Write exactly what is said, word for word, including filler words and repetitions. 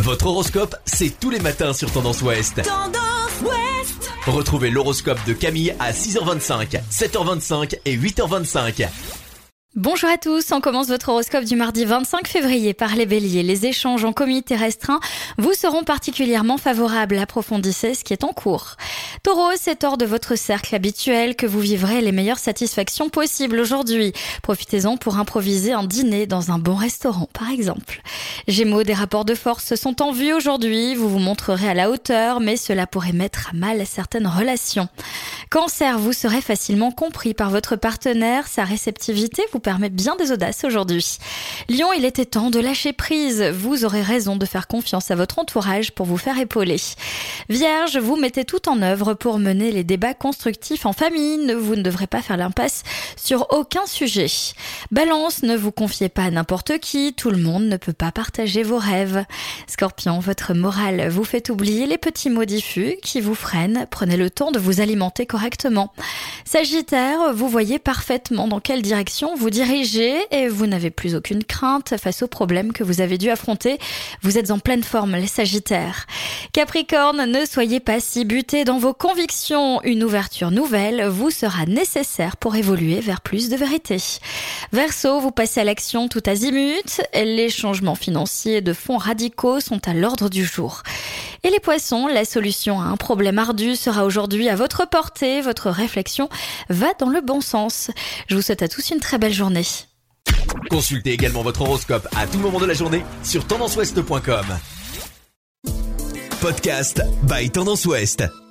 Votre horoscope, c'est tous les matins sur Tendance Ouest. Tendance Ouest. Retrouvez l'horoscope de Camille à six heures vingt-cinq, sept heures vingt-cinq et huit heures vingt-cinq. Bonjour à tous, on commence votre horoscope du mardi vingt-cinq février par les béliers. Les échanges en comité restreint vous seront particulièrement favorables. Approfondissez ce qui est en cours. Taureau, c'est hors de votre cercle habituel que vous vivrez les meilleures satisfactions possibles aujourd'hui. Profitez-en pour improviser un dîner dans un bon restaurant, par exemple. Gémeaux, des rapports de force sont en vue aujourd'hui. Vous vous montrerez à la hauteur, mais cela pourrait mettre à mal certaines relations. Cancer, vous serez facilement compris par votre partenaire. Sa réceptivité vous permet bien des audaces aujourd'hui. Lion, il était temps de lâcher prise. Vous aurez raison de faire confiance à votre entourage pour vous faire épauler. Vierge, vous mettez tout en œuvre pour mener les débats constructifs en famille. Vous ne devrez pas faire l'impasse sur aucun sujet. Balance, ne vous confiez pas à n'importe qui. Tout le monde ne peut pas partager vos rêves. Scorpion, votre morale vous fait oublier les petits mots diffus qui vous freinent. Prenez le temps de vous alimenter correctement. Sagittaire, vous voyez parfaitement dans quelle direction vous dirigez et vous n'avez plus aucune crainte face aux problèmes que vous avez dû affronter. Vous êtes en pleine forme, les Sagittaires. Capricorne, ne soyez pas si butés dans vos convictions. Une ouverture nouvelle vous sera nécessaire pour évoluer vers plus de vérité. Verseau, vous passez à l'action tout azimut. Les changements financiers de fonds radicaux sont à l'ordre du jour. Et les poissons, la solution à un problème ardu sera aujourd'hui à votre portée. Votre réflexion va dans le bon sens. Je vous souhaite à tous une très belle journée. Consultez également votre horoscope à tout moment de la journée sur tendance ouest point com. Podcast by Tendance Ouest.